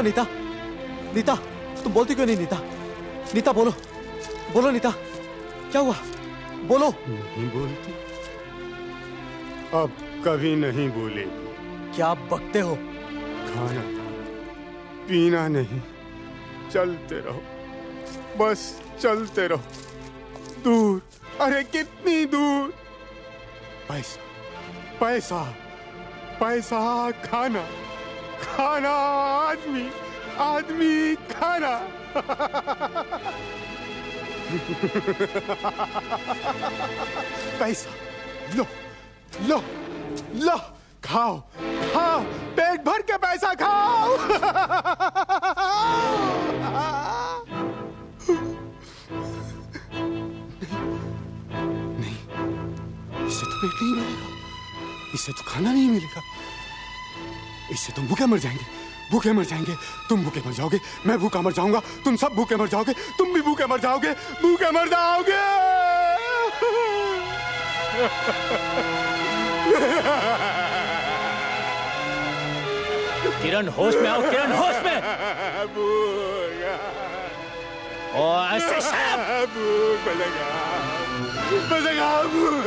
नीता? नीता, तुम बोलती क्यों नहीं नीता? नीता बोलो, बोलो नीता, क्या हुआ? बोलो। नहीं बोलती, अब कभी नहीं बोलेगी। क्या आप बकते हो? खाना पीना नहीं, चलते रहो, बस चलते रहो, दूर, अरे कितनी दूर। पैसा पैसा पैसा, खाना खाना, आदमी आदमी, खाना। पैसा लो लो लो, खाओ खाओ, पेट भर के पैसा खाओ। नहीं, इससे तो पेट नहीं मिलेगा, इससे तो खाना नहीं मिलेगा, इससे तुम भूखे मर जाएंगे, भूखे मर जाएंगे, तुम भूखे मर जाओगे, मैं भूखा मर जाऊंगा, तुम सब भूखे मर जाओगे, तुम भी भूखे मर जाओगे, भूखे मर जाओगे। किरण होश में आओ, किरण होश में। ओ ऐसे भूख बजेगा,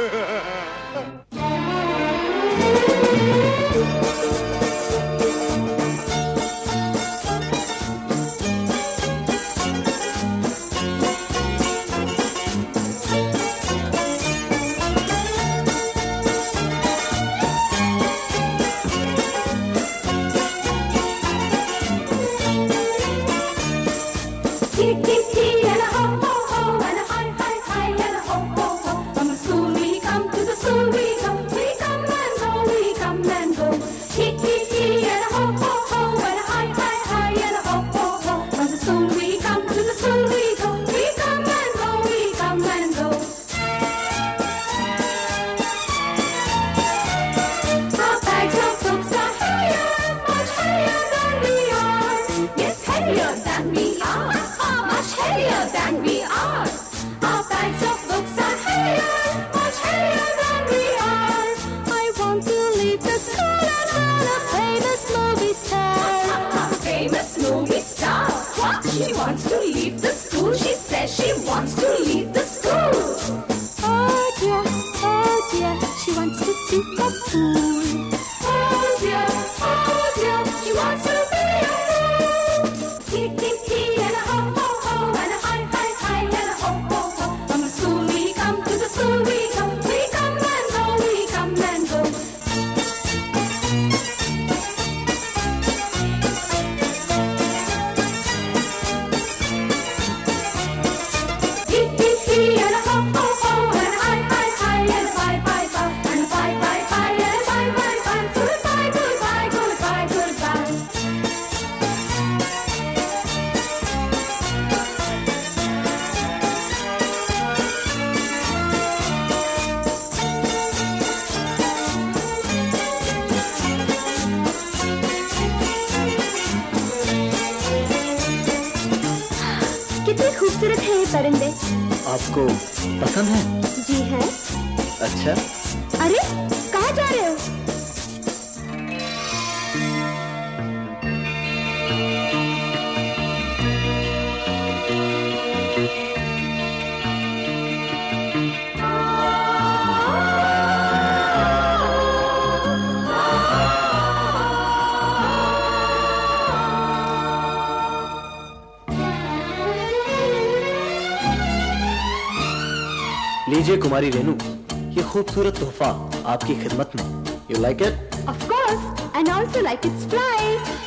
परिंदे आपको पसंद है? जी है। अच्छा, अरे कहाँ जा रहे हो? लीजिए कुमारी रेनू, ये खूबसूरत तोहफा आपकी खिदमत में। You like it? Of course, and also like its fly.